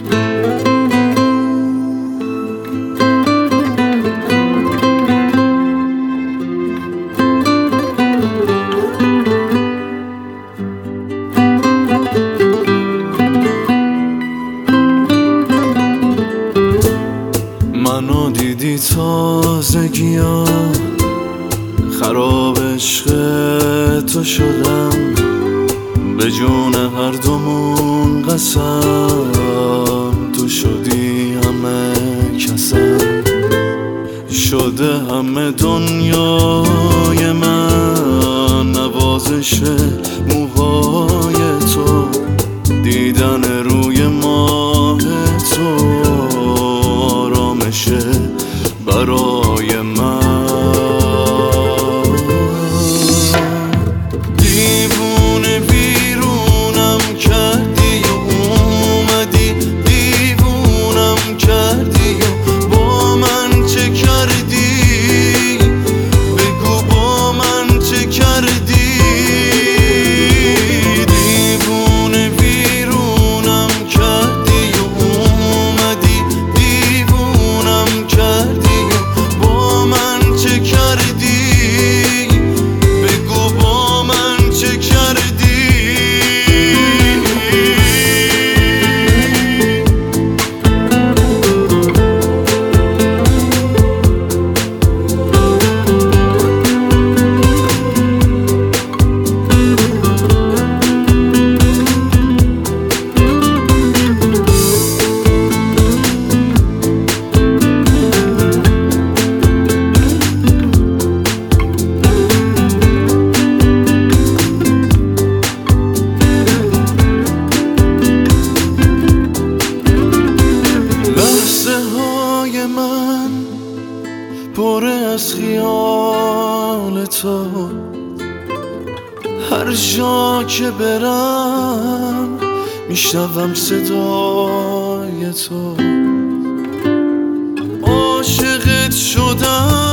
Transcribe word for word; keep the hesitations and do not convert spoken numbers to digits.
منو دیدی تازگی ها خراب عشق تو شدم، به جون هر دومون قسم تو شدی همه کسم، شده همه دنیای من نوازش موهای تو، دیدن روی ماه تو آرامشه برای من. دیوونه بیرونم کردی و اومدی دیوونم کردی و با من چه کردی، بگو با من چه کردی. دیوونه بیرونم کردی و اومدی دیوونم کردی و با من چه کردی، بگو با من چه کردی. پر از خیال تو، هر جا که برم میشنوم صدای تو، عاشقت شدم